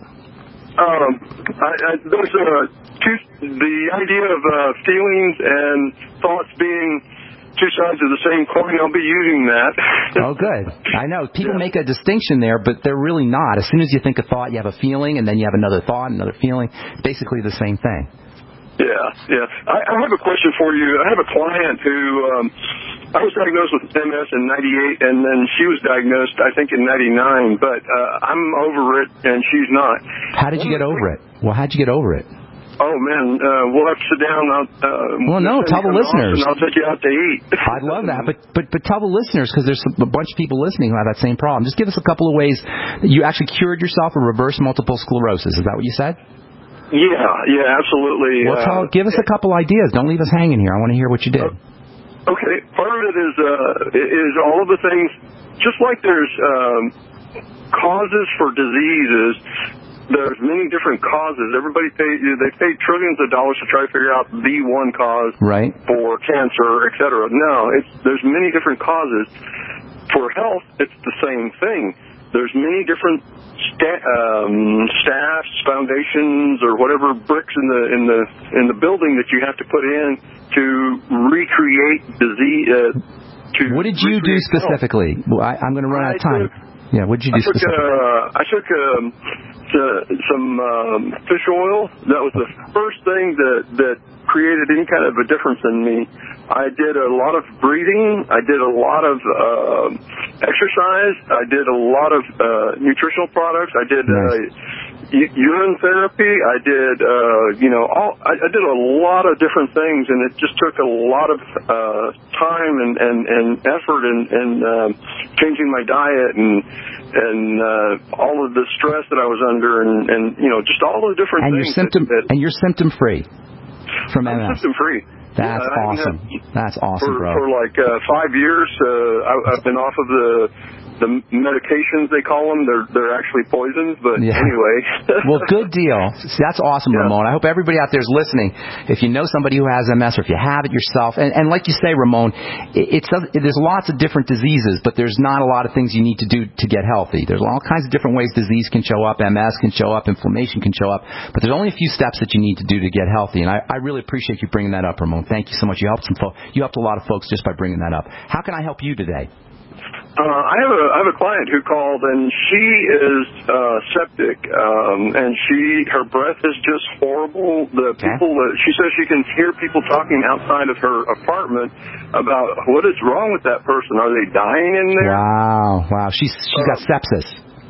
Um, I, I, there's uh, two, the idea of uh, feelings and thoughts being two sides of the same coin. I'll be using that. Oh, good. I know. People make a distinction there, but they're really not. As soon as you think a thought, you have a feeling, and then you have another thought, another feeling. Basically the same thing. Yeah, yeah. I, I have a question for you. I have a client who, um, I was diagnosed with M S in ninety-eight, and then she was diagnosed, I think, in ninety-nine, but uh, I'm over it, and she's not. How did you get over it? Well, how'd you get over it? Oh, man, uh, we'll have to sit down. I'll, uh, well, no, tell the listeners. And I'll take you out to eat. I'd love that, but but but tell the listeners, because there's a bunch of people listening who have that same problem. Just give us a couple of ways that you actually cured yourself of reverse multiple sclerosis. Is that what you said? Yeah, yeah, absolutely. Well, tell, uh, give us a couple ideas. Don't leave us hanging here. I want to hear what you did. Okay, part of it is uh, is all of the things, just like there's um, causes for diseases, there's many different causes. Everybody pay, they pay trillions of dollars to try to figure out the one cause right. for cancer, et cetera. No, it's, there's many different causes. For health, it's the same thing. There's many different sta- um, staffs, foundations, or whatever bricks in the in the in the building that you have to put in to recreate disease. Uh, to what did you do specifically? Well, I, I'm going to run out of time. Took, yeah, what did you do I took, specifically? uh, I took um, some um, fish oil. That was the first thing that that created any kind of a difference in me. I did a lot of breathing. I did a lot of uh, exercise. I did a lot of uh, nutritional products. I did nice. uh, urine therapy. I did, uh, you know, all. I, I did a lot of different things, and it just took a lot of uh, time and, and, and effort and, and uh, changing my diet and and uh, all of the stress that I was under, and, and you know, just all the different and things. You're symptom, that, that, and you're symptom free from M S. Symptom free. That's yeah, awesome. That's awesome, for, bro. For like uh, five years, uh, I, I've been off of the the medications they call them. They're they're actually poisons, but yeah. anyway. Well, good deal. That's awesome, yeah. Ramon. I hope everybody out there is listening. If you know somebody who has M S, or if you have it yourself, and, and like you say, Ramon, it, it's there's lots of different diseases, but there's not a lot of things you need to do to get healthy. There's all kinds of different ways disease can show up, M S can show up, inflammation can show up, but there's only a few steps that you need to do to get healthy. And I, I really appreciate you bringing that up, Ramon. Thank you so much. You helped some folks. You helped a lot of folks just by bringing that up. How can I help you today? Uh, I have a I have a client who called, and she is uh, septic, um, and she her breath is just horrible. The okay. people that she says she can hear people talking outside of her apartment about what is wrong with that person. Are they dying in there? Wow, wow. She's she's got sepsis.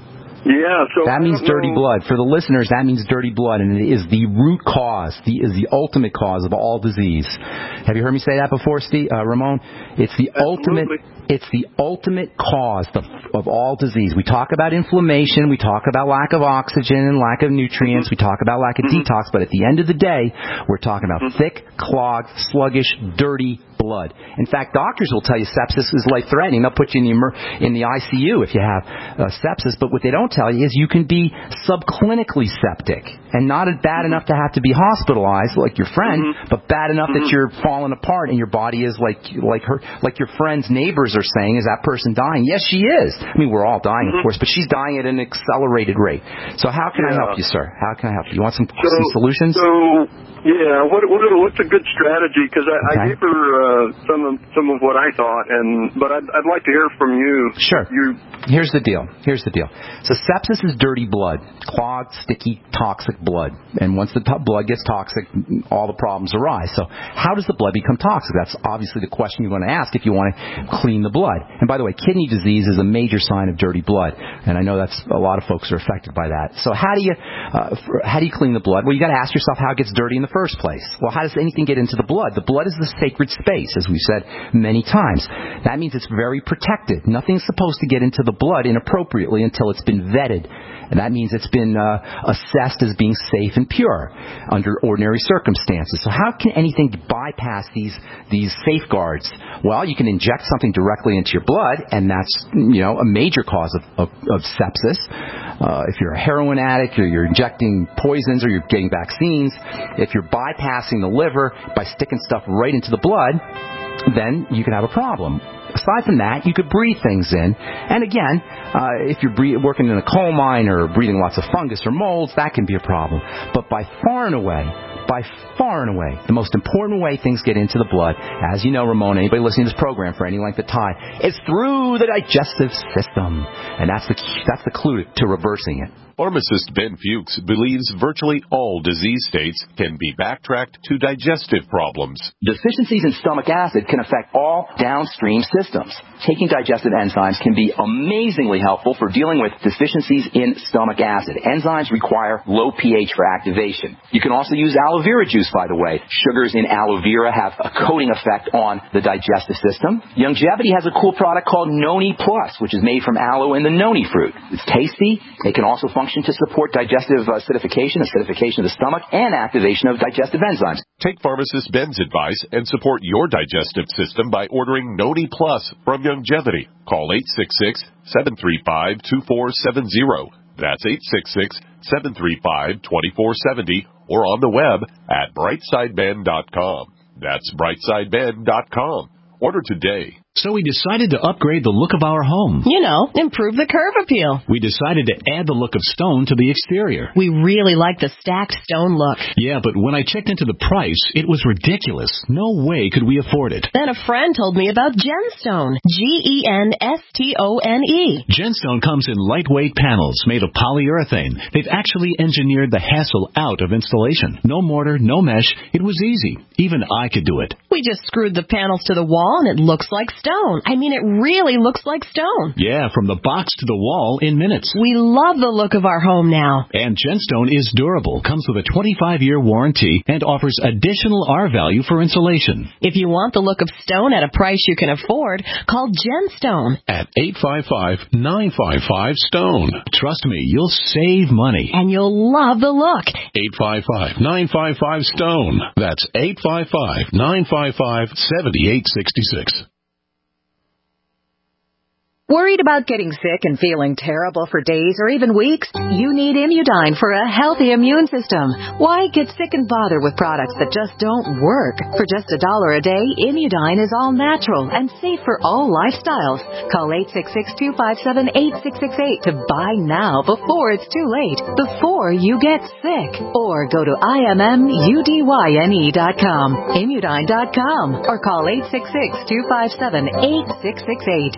Yeah, so that means dirty know. blood. For the listeners, that means dirty blood, and it is the root cause, the is the ultimate cause of all disease. Have you heard me say that before, Steve, uh, Ramon? It's the Absolutely. ultimate. It's the ultimate cause of, of all disease. We talk about inflammation, we talk about lack of oxygen and lack of nutrients, we talk about lack of mm-hmm. detox, but at the end of the day, we're talking about mm-hmm. thick, clogged, sluggish, dirty blood. In fact, doctors will tell you sepsis is life-threatening. They'll put you in the, in the I C U if you have uh, sepsis, but what they don't tell you is you can be subclinically septic and not bad mm-hmm. enough to have to be hospitalized like your friend, mm-hmm. but bad enough mm-hmm. that you're falling apart and your body is like like her like your friend's neighbors are saying, is that person dying? Yes, she is. I mean, we're all dying, mm-hmm. of course, but she's dying at an accelerated rate. So how can yeah. I help you, sir? How can I help you? You want some, so, some solutions? So, yeah, what, what, what's a good strategy? Because I, okay. I gave her uh, some of some of what I thought, and but I'd, I'd like to hear from you. Sure. You, Here's the deal. Here's the deal. So sepsis is dirty blood, clogged, sticky, toxic blood. And once the t- blood gets toxic, all the problems arise. So how does the blood become toxic? That's obviously the question you want to ask if you want to clean the blood. And by the way, kidney disease is a major sign of dirty blood. And I know that's a lot of folks are affected by that. So how do you uh, how do you clean the blood? Well, you got to ask yourself how it gets dirty in the first place. Well, how does anything get into the blood? The blood is the sacred space, as we've said many times. That means it's very protected. Nothing's supposed to get into the blood inappropriately until it's been vetted. And that means it's been uh, assessed as being safe and pure under ordinary circumstances. So how can anything bypass these these safeguards? Well, you can inject something directly into your blood, and that's, you know, a major cause of, of, of sepsis. Uh, if you're a heroin addict, or you're injecting poisons, or you're getting vaccines, if you're bypassing the liver by sticking stuff right into the blood, then you can have a problem. Aside from that, you could breathe things in. And again, uh, if you're breathe, working in a coal mine or breathing lots of fungus or molds, that can be a problem. But by far and away, by far and away, the most important way things get into the blood, as you know, Ramon, anybody listening to this program for any length of time, is through the digestive system. And that's the that's the clue to reversing it. Pharmacist Ben Fuchs believes virtually all disease states can be backtracked to digestive problems. Deficiencies in stomach acid can affect all downstream systems. Taking digestive enzymes can be amazingly helpful for dealing with deficiencies in stomach acid. Enzymes require low pH for activation. You can also use aloe vera juice, by the way. Sugars in aloe vera have a coating effect on the digestive system. Youngevity has a cool product called Noni Plus, which is made from aloe and the noni fruit. It's tasty. It can also function to support digestive acidification, acidification of the stomach, and activation of digestive enzymes. Take pharmacist Ben's advice and support your digestive system by ordering Noni Plus from Youngevity. Call eight six six, seven three five, two four seven zero. That's eight six six, seven three five, two four seven zero or on the web at brightside ben dot com. That's brightside ben dot com. Order today. So we decided to upgrade the look of our home. You know, improve the curve appeal. We decided to add the look of stone to the exterior. We really like the stacked stone look. Yeah, but when I checked into the price, it was ridiculous. No way could we afford it. Then a friend told me about Genstone. G E N S T O N E. Genstone comes in lightweight panels made of polyurethane. They've actually engineered the hassle out of installation. No mortar, no mesh. It was easy. Even I could do it. We just screwed the panels to the wall and it looks like stone. stone. I mean, it really looks like stone. Yeah, from the box to the wall in minutes. We love the look of our home now. And Gemstone is durable, comes with a twenty-five year warranty, and offers additional R value for insulation. If you want the look of stone at a price you can afford, call Gemstone at eight five five, nine five five, STONE. Trust me, you'll save money. And you'll love the look. eight five five, nine five five, STONE. That's eight five five, nine five five, seven eight six six. Worried about getting sick and feeling terrible for days or even weeks? You need Immudyne for a healthy immune system. Why get sick and bother with products that just don't work? For just a dollar a day, Immudyne is all natural and safe for all lifestyles. Call eight six six, two five seven, eight six six eight to buy now before it's too late, before you get sick. Or go to I M M U D Y N E dot com, Immudyne dot com, or call eight six six, two five seven, eight six six eight.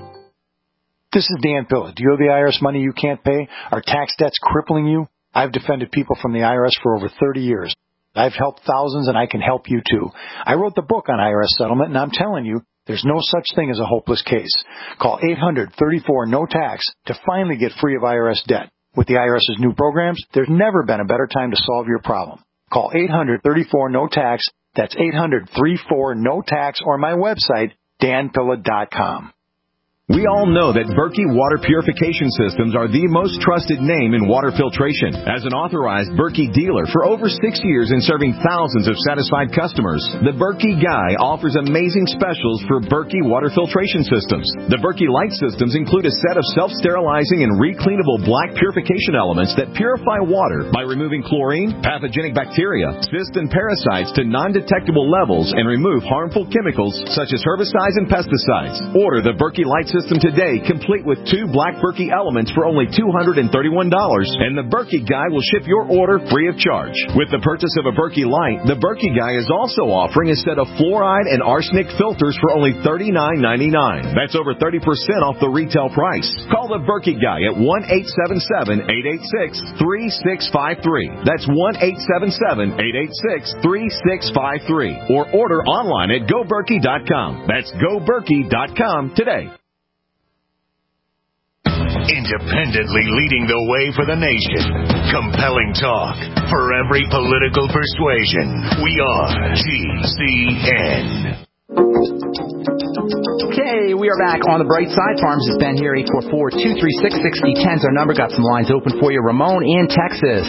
This is Dan Pilla. Do you owe the I R S money you can't pay? Are tax debts crippling you? I've defended people from the I R S for over thirty years. I've helped thousands, and I can help you too. I wrote the book on I R S settlement, and I'm telling you, there's no such thing as a hopeless case. Call eight hundred, thirty-four, no tax to finally get free of I R S debt. With the IRS's new programs, there's never been a better time to solve your problem. Call eight hundred, thirty-four, no tax. That's eight hundred, thirty-four, no tax, or my website, dan pilla dot com. We all know that Berkey Water Purification Systems are the most trusted name in water filtration. As an authorized Berkey dealer for over six years and serving thousands of satisfied customers, the Berkey Guy offers amazing specials for Berkey Water Filtration Systems. The Berkey Light Systems include a set of self-sterilizing and recleanable black purification elements that purify water by removing chlorine, pathogenic bacteria, cysts, and parasites to non-detectable levels and remove harmful chemicals such as herbicides and pesticides. Order the Berkey Light Systems System today, complete with two black Berkey elements for only two hundred thirty-one dollars, and the Berkey Guy will ship your order free of charge. With the purchase of a Berkey Light, the Berkey Guy is also offering a set of fluoride and arsenic filters for only thirty-nine ninety-nine. That's over thirty percent off the retail price. Call the Berkey Guy at one eight seven seven, eight eight six, three six five three. That's one eight seven seven, eight eight six, three six five three. Or order online at go berkey dot com. That's go berkey dot com today. Independently leading the way for the nation. Compelling talk for every political persuasion. We are T C N. Okay, we are back on the bright side. Pharmacist Ben here, eight four four, two three six, six zero one zero is our number. Got some lines open for you. Ramon in Texas.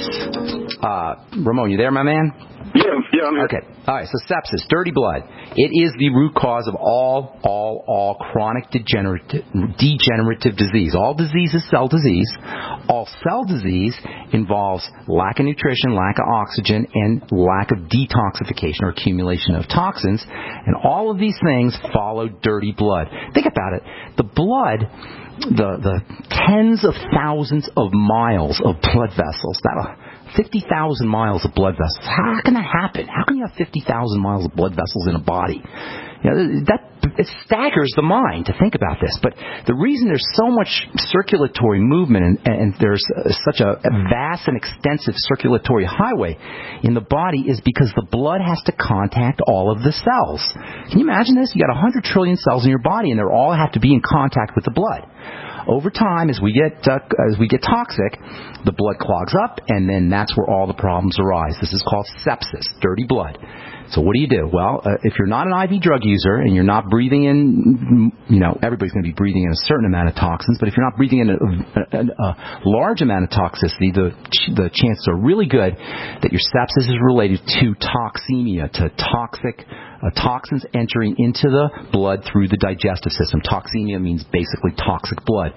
Uh, Ramon, you there, my man? Yeah, yeah, I'm here. Okay. All right, so sepsis, dirty blood. It is the root cause of all, all, all chronic degenerative, degenerative disease. All disease is cell disease. All cell disease involves lack of nutrition, lack of oxygen, and lack of detoxification or accumulation of toxins. And all of these things follow dirty blood. Think about it. The blood, the, the tens of thousands of miles of blood vessels, that fifty thousand miles of blood vessels. How can that happen? How can you have fifty thousand miles of blood vessels in a body? You know, that it staggers the mind to think about this. But the reason there's so much circulatory movement and, and there's such a vast and extensive circulatory highway in the body is because the blood has to contact all of the cells. Can you imagine this? You got one hundred trillion cells in your body, and they all have to be in contact with the blood. Over time, as we get uh, as we get toxic, the blood clogs up, and then that's where all the problems arise. This is called sepsis, dirty blood. So what do you do? Well, uh, if you're not an I V drug user and you're not breathing in, you know, everybody's going to be breathing in a certain amount of toxins, but if you're not breathing in a, a, a large amount of toxicity, the the chances are really good that your sepsis is related to toxemia, to toxic uh, toxins entering into the blood through the digestive system. Toxemia means basically toxic blood.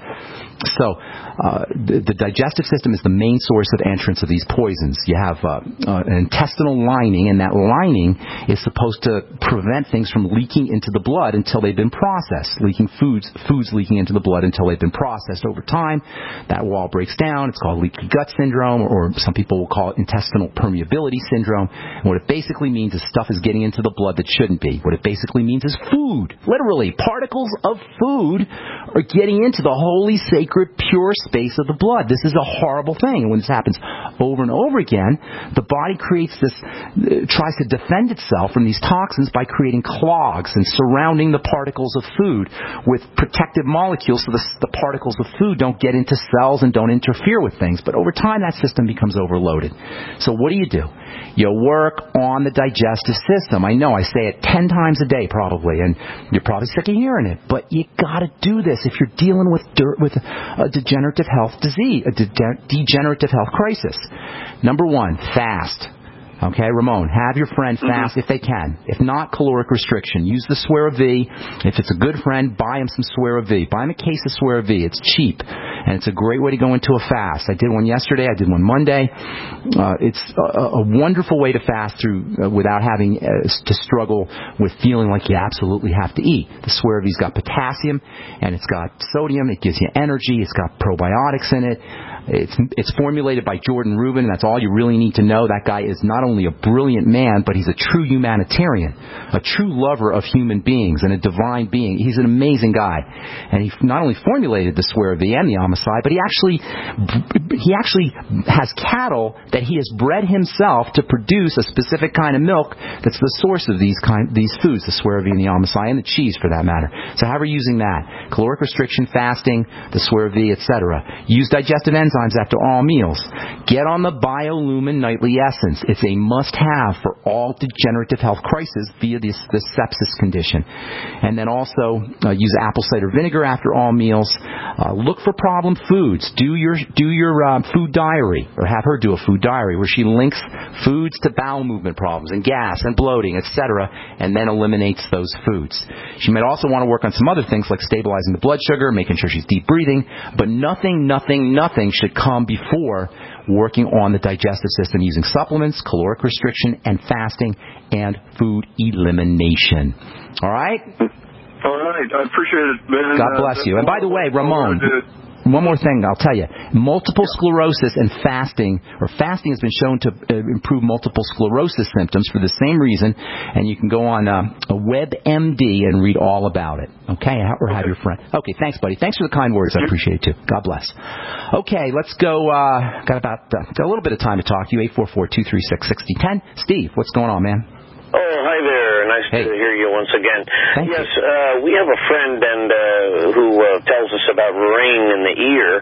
So uh, the, the digestive system is the main source of entrance of these poisons. You have uh, uh, an intestinal lining, and that lining is supposed to prevent things from leaking into the blood until they've been processed, leaking foods, foods leaking into the blood until they've been processed. Over time, that wall breaks down. It's called leaky gut syndrome, or some people will call it intestinal permeability syndrome. And what it basically means is stuff is getting into the blood that shouldn't be. What it basically means is food, literally, particles of food are getting into the holy, sacred, pure space of the blood. This is a horrible thing. And when this happens over and over again, the body creates this, uh, tries to defend itself from these toxins by creating clogs and surrounding the particles of food with protective molecules so the, the particles of food don't get into cells and don't interfere with things. But over time, that system becomes overloaded. So what do you do? You work on the digestive system. I know I say it ten times a day probably, and you're probably sick of hearing it, but you got to do this if you're dealing with dirt, with a degenerative health disease, a de- degenerative health crisis. Number one, fast. Okay, Ramon, have your friend fast if they can. If not, caloric restriction. Use the Swera V. If it's a good friend, buy him some Swera V. Buy him a case of Swera V. It's cheap, and it's a great way to go into a fast. I did one yesterday. I did one Monday. Uh, it's a, a wonderful way to fast through uh, without having uh, to struggle with feeling like you absolutely have to eat. The Swera V's got potassium, and it's got sodium. It gives you energy. It's got probiotics in it. It's it's formulated by Jordan Rubin, and that's all you really need to know. That guy is not only a brilliant man, but he's a true humanitarian, a true lover of human beings, and a divine being. He's an amazing guy. And he not only formulated the Swera V and the Omicide, but he actually he actually has cattle that he has bred himself to produce a specific kind of milk that's the source of these kind these foods, the Swera V and the Omicide, and the cheese for that matter. So how are we using that? Caloric restriction, fasting, the Swera V, et cetera. Use digestive enzymes after all meals. Get on the Biolumin Nightly Essence. It's a must-have for all degenerative health crises via this, this sepsis condition. And then also uh, use apple cider vinegar after all meals. Uh, look for problem foods. Do your do your uh, food diary, or have her do a food diary where she links foods to bowel movement problems and gas and bloating, et cetera, and then eliminates those foods. She might also want to work on some other things like stabilizing the blood sugar, making sure she's deep breathing, but nothing, nothing, nothing should come before working on the digestive system using supplements, caloric restriction, and fasting, and food elimination. All right? All right. I appreciate it, Ben. God bless uh, you. And by the way, Ramon, one more thing I'll tell you. Multiple sclerosis and fasting, or fasting has been shown to uh, improve multiple sclerosis symptoms for the same reason, and you can go on uh, a WebMD and read all about it. Okay? Or have your friend. Okay, thanks, buddy. Thanks for the kind words. I appreciate it, too. God bless. Okay, let's go. Uh, got about uh, got a little bit of time to talk to you. eight four four, two three six, six zero one zero. Steve, what's going on, man? Oh, hi there. Nice hey. to hear you once again. Thank yes, uh, we have a friend and uh, who uh, tells us about ring in the ear,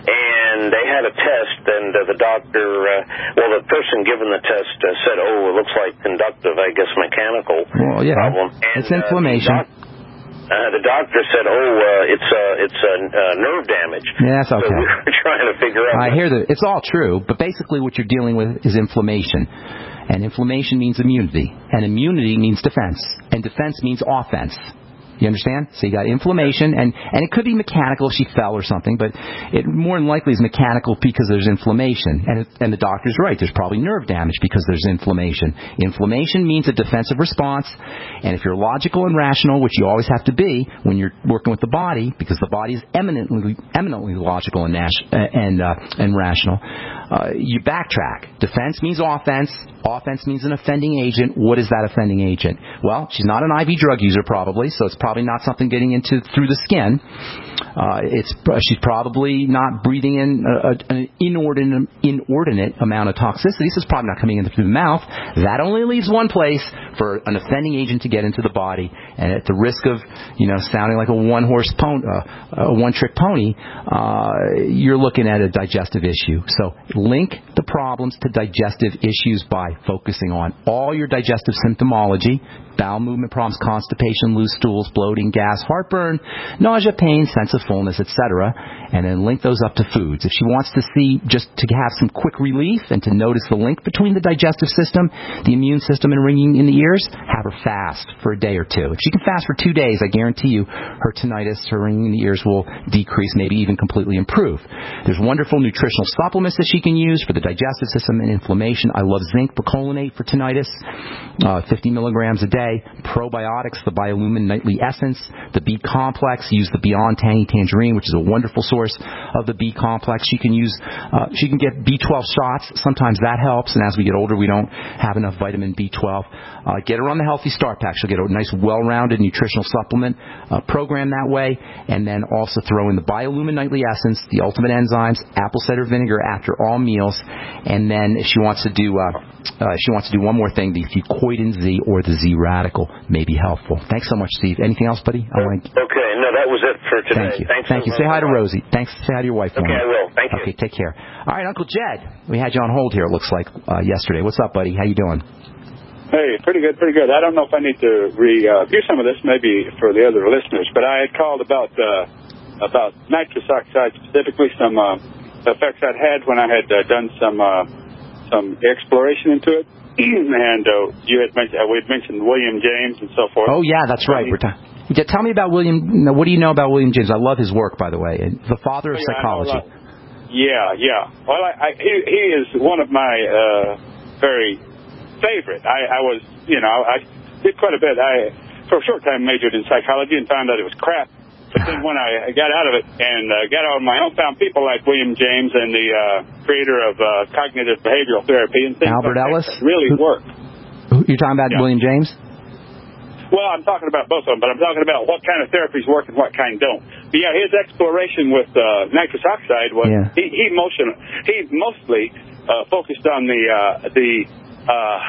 and they had a test, and uh, the doctor, uh, well, the person given the test uh, said, oh, it looks like conductive, I guess mechanical well, yeah. problem. And, it's inflammation. Uh, the doc- Uh, the doctor said, "Oh, uh, it's uh, it's uh, uh, nerve damage." Yeah, that's okay. So we were trying to figure out. I hear that it's all true, but basically what you're dealing with is inflammation, and inflammation means immunity, and immunity means defense, and defense means offense. You understand? So you got inflammation, and, and it could be mechanical if she fell or something, but it more than likely is mechanical because there's inflammation. And, it, and the doctor's right. There's probably nerve damage because there's inflammation. Inflammation means a defensive response, and if you're logical and rational, which you always have to be when you're working with the body, because the body is eminently eminently logical and nas- and, uh, and rational, uh, you backtrack. Defense means offense. Offense means an offending agent. What is that offending agent? Well, she's not an I V drug user probably, so it's probably not something getting into through the skin. Uh, it's she's probably not breathing in a, a, an inordinate, inordinate amount of toxicity. So it's probably not coming in through the mouth. That only leaves one place for an offending agent to get into the body, and at the risk of, you know, sounding like a one-horse pony, uh, a one-trick pony, uh, you're looking at a digestive issue. So link the problems to digestive issues by focusing on all your digestive symptomology: bowel movement problems, constipation, loose stools, bloating, gas, heartburn, nausea, pain, sense of fullness, et cetera, and then link those up to foods. If she wants to see, just to have some quick relief and to notice the link between the digestive system, the immune system, and ringing in the ears, have her fast for a day or two. If she can fast for two days, I guarantee you her tinnitus, her ringing in the ears will decrease, maybe even completely improve. There's wonderful nutritional supplements that she can use for the digestive system and inflammation. I love zinc percolinate for tinnitus, uh, fifty milligrams a day. Probiotics, the Biolumin Nightly Essence, the B Complex. Use the Beyond Tangy Tangerine, which is a wonderful source of the B Complex. She can use, uh, she can get B twelve shots. Sometimes that helps, and as we get older, we don't have enough vitamin B twelve. Uh, get her on the Healthy Start Pack. She'll get a nice, well-rounded nutritional supplement uh, program that way, and then also throw in the Biolumin Nightly Essence, the Ultimate Enzymes, apple cider vinegar after all all meals. And then if she wants to do uh, uh, she wants to do one more thing, the fucoidan Z or the Z radical may be helpful. Thanks so much, Steve. Anything else, buddy? I want to... Okay, no, that was it for today. Thank you. Thanks Thank you. Say hi to Rosie. Thanks. Say hi to your wife. Okay, I will. Thank you. Okay, take care. All right, Uncle Jed. We had you on hold here, it looks like, uh, yesterday. What's up, buddy? How you doing? Hey, pretty good, pretty good. I don't know if I need to review some of this, maybe for the other listeners, but I had called about uh, about nitrous oxide, specifically some uh, effects I'd had when I had uh, done some uh, some exploration into it, and uh, you had mentioned uh, we had mentioned William James and so forth. Oh yeah, that's right. We're ta- yeah, tell me about William. What do you know about William James? I love his work, by the way. The father of yeah, psychology. Yeah, yeah. Well, I, I, he, he is one of my uh, very favorite. I, I was, you know, I did quite a bit. I, for a short time, majored in psychology and found out it was crap. But then when I got out of it and uh, got out on my own, found people like William James and the uh, creator of uh, cognitive behavioral therapy and things Albert like Ellis that really work. You're talking about yeah. William James? Well, I'm talking about both of them, but I'm talking about what kind of therapies work and what kind don't. But yeah, his exploration with uh, nitrous oxide was yeah. he, he emotion he mostly uh, focused on the uh, the uh,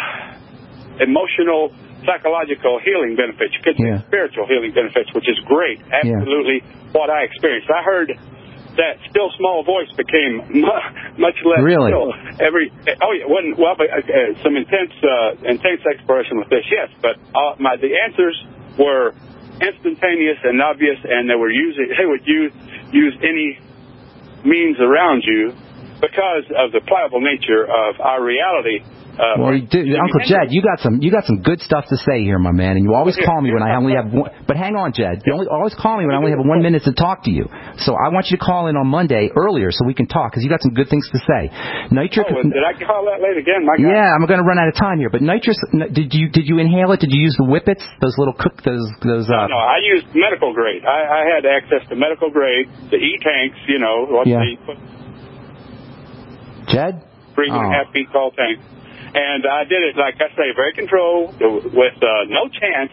emotional, psychological healing benefits. You could say yeah. spiritual healing benefits, which is great. Absolutely, yeah. what I experienced. I heard that still small voice became much less really? still. Every oh yeah, wasn't well, but uh, some intense uh, intense exploration with this, yes. But uh, my the answers were instantaneous and obvious, and they were using they would use use any means around you because of the pliable nature of our reality. Uh, well, you do, Uncle Jed, you got some you got some good stuff to say here, my man, and you always call me when I only have one. But hang on, Jed, you only, always call me when I only have one minute to talk to you. So I want you to call in on Monday earlier so we can talk because you got some good things to say. Nitric. Oh, did I call that late again? My God. Yeah, I'm going to run out of time here. But nitrous, did you did you inhale it? Did you use the whippets? Those little cook those those. Uh, no, no, I used medical grade. I, I had access to medical grade, the E tanks, you know, what yeah. they put. Jed. Three and oh. a half feet tall tank. And I did it, like I say, very controlled, with uh, no chance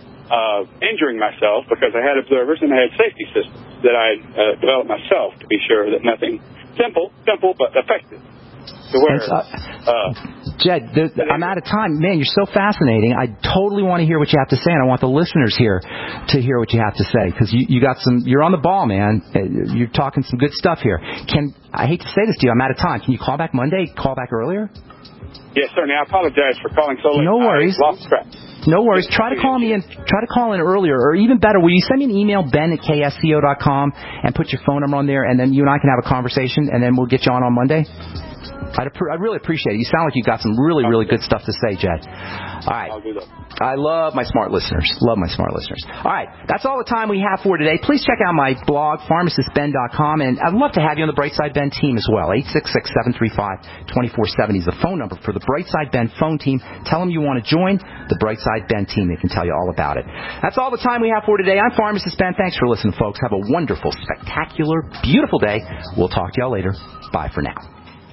of injuring myself because I had observers and I had safety systems that I uh, developed myself to be sure that nothing simple, simple but effective. To where, uh, Jed, the, I'm out of time. Man, you're so fascinating. I totally want to hear what you have to say, and I want the listeners here to hear what you have to say because you, you got some. You're on the ball, man. You're talking some good stuff here. Can I hate to say this to you? I'm out of time. Can you call back Monday? Call back earlier? Yes, certainly. I apologize for calling so late. No worries. I lost track. No worries. Try to call me in. Try to call in earlier, or even better, will you send me an email, Ben at K S C O dot com, and put your phone number on there, and then you and I can have a conversation, and then we'll get you on on Monday. I'd, I'd really appreciate it. You sound like you got some really, really good stuff to say, Jed. All right. I'll do that. I love my smart listeners. Love my smart listeners. All right. That's all the time we have for today. Please check out my blog, pharmacist ben dot com, and I'd love to have you on the Brightside Ben team as well. eight six six, seven three five, two four seven zero is the phone number for the Brightside Ben phone team. Tell them you want to join the Brightside Ben team. They can tell you all about it. That's all the time we have for today. I'm Pharmacist Ben. Thanks for listening, folks. Have a wonderful, spectacular, beautiful day. We'll talk to y'all later. Bye for now.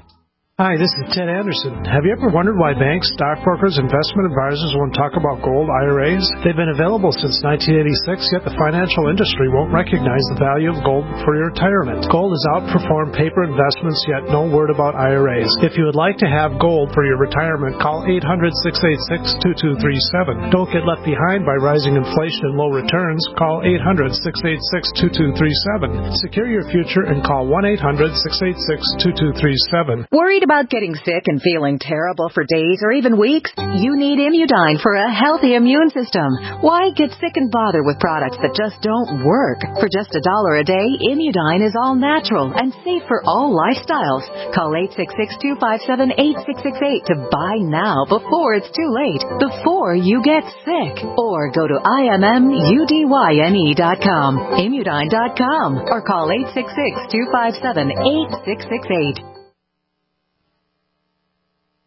Hi, this is Ted Anderson. Have you ever wondered why banks, stockbrokers, investment advisors won't talk about gold I R As? They've been available since nineteen eighty-six, yet the financial industry won't recognize the value of gold for your retirement. Gold has outperformed paper investments, yet no word about I R As. If you would like to have gold for your retirement, call eight hundred, six eight six, two two three seven. Don't get left behind by rising inflation and low returns. Call eight hundred, six eight six, two two three seven. Secure your future and call one eight hundred, six eight six, two two three seven. Worried about getting sick and feeling terrible for days or even weeks? You need Immudyne for a healthy immune system. Why get sick and bother with products that just don't work? For just a dollar a day, Immudyne is all natural and safe for all lifestyles. Call eight six six, two five seven, eight six six eight to buy now before it's too late, before you get sick. Or go to I M M U D Y N E dot com, Immudyne dot com, or call eight six six, two five seven, eight six six eight. If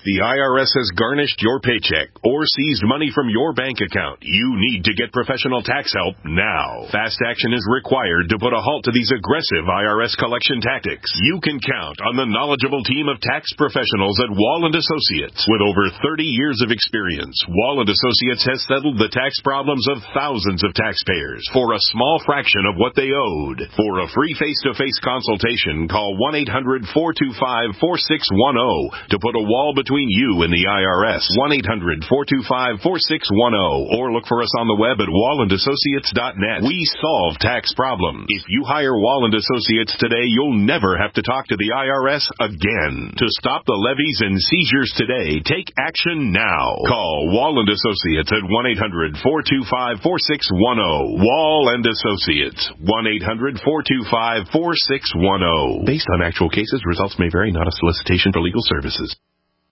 the I R S has garnished your paycheck or seized money from your bank account, you need to get professional tax help now. Fast action is required to put a halt to these aggressive I R S collection tactics. You can count on the knowledgeable team of tax professionals at Wall and Associates. With over thirty years of experience, Wall and Associates has settled the tax problems of thousands of taxpayers for a small fraction of what they owed. For a free face-to-face consultation, call one eight hundred four two five four six one zero to put a wall between you and the I R S. one eight hundred four two five four six one zero or look for us on the web at wall and associates dot net. We solve tax problems. If you hire Wall and Associates today, you'll never have to talk to the I R S again. To stop the levies and seizures today, take action now. Call Wall and Associates at one eight hundred four two five four six one zero. Wall and Associates, one eight hundred four two five four six one zero. Based on actual cases, results may vary, not a solicitation for legal services.